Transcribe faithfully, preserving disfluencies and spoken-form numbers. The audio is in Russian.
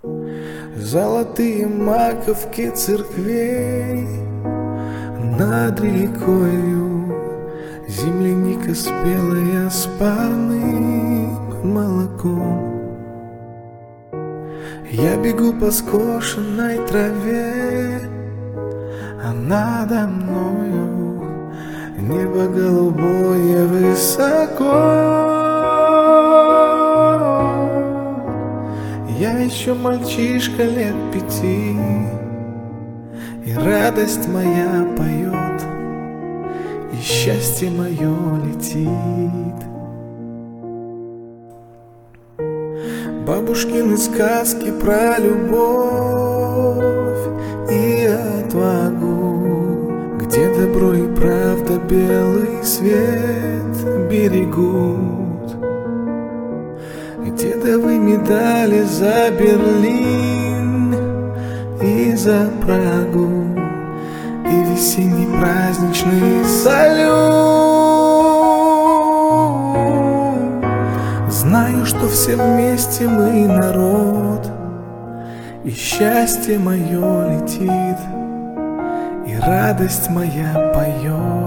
Золотые маковки церквей над рекою, земляника спелая с парным молоком. Я бегу по скошенной траве, а надо мною небо голубое высоко. Я еще мальчишка лет пяти, и радость моя поет, и счастье мое летит. Бабушкины сказки про любовь и отвагу, где добро и правда белый свет берегут, где давы медали за Берлин и за Прагу, и весенний праздничный салют. Знаю, что все вместе мы народ, и счастье мое летит, и радость моя поет.